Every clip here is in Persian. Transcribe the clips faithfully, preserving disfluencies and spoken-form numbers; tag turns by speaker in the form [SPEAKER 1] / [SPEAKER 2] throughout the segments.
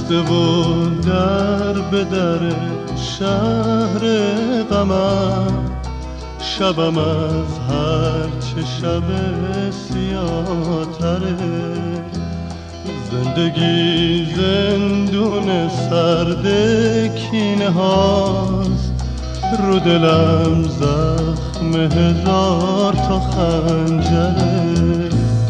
[SPEAKER 1] بسته و در به در شهر غمم، شبم از هر چه شب سیاه‌تره. زندگی زندون سرد کینه هاست، رو دلم زخم هزار تا خنجره.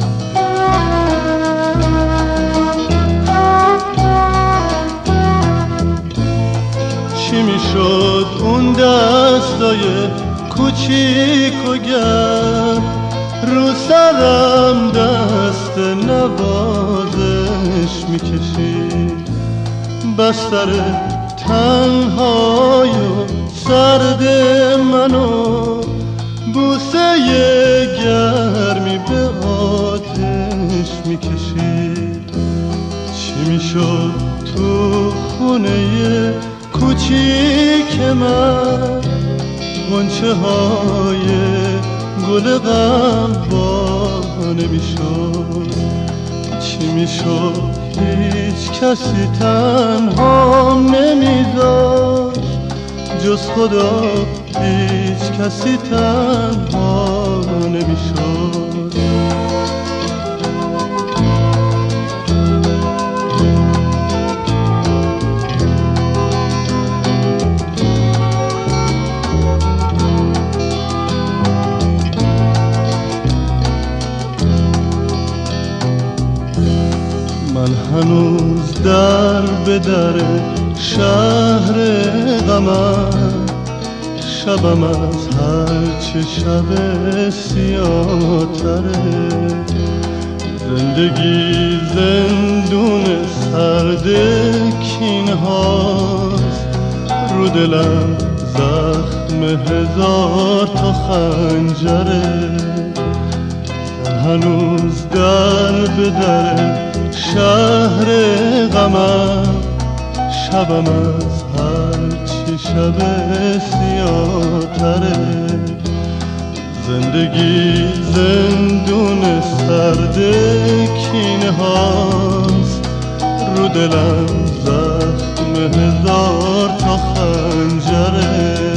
[SPEAKER 1] چی میشد اون دستای کوچیک و گرم، رو سرم دست نوازش میکشید. بستر تنهای و سرد منو بوسه گرمی به آتش میکشید. چی میشد تو خونه کوچیک من، غنچه های گل غم با نمیشد. چی میشد هیچ کسی تنها نمیذاشت، جز خدا هیچ کسی تنها نمیشد. من هنوز در به در شهر غمم، شبم از هر چه شب سیاه‌تره. زندگی زندون سرد کینه هاست، رو دلم زخم هزار تا خنجره. من هنوز در به در شهر غمم، شبم از هر چه شب سیاه‌تره. زندگی زندون سرد کینه هاست، رو دلم زخم هزار تا خنجره.